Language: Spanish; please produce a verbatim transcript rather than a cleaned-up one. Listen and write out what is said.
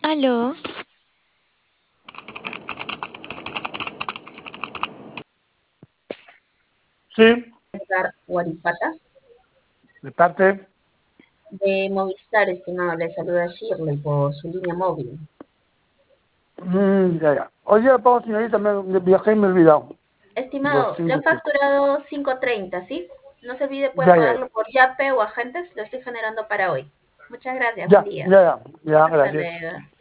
Aló, Sí, Edgar Guaripata, de parte. de Movistar, estimado. Le saluda Shirley por su línea móvil. Mm, ya, ya. Hoy día pago, señorita, me, me viajé y me he olvidado. Los Estimado, le cinco han pesos. facturado cinco treinta, ¿sí? No se olvide, puede Ya, ya, pagarlo por Yape o agentes. Lo estoy generando para hoy. Muchas gracias, buen ya, día. ya, ya, ya, Hasta gracias. luego.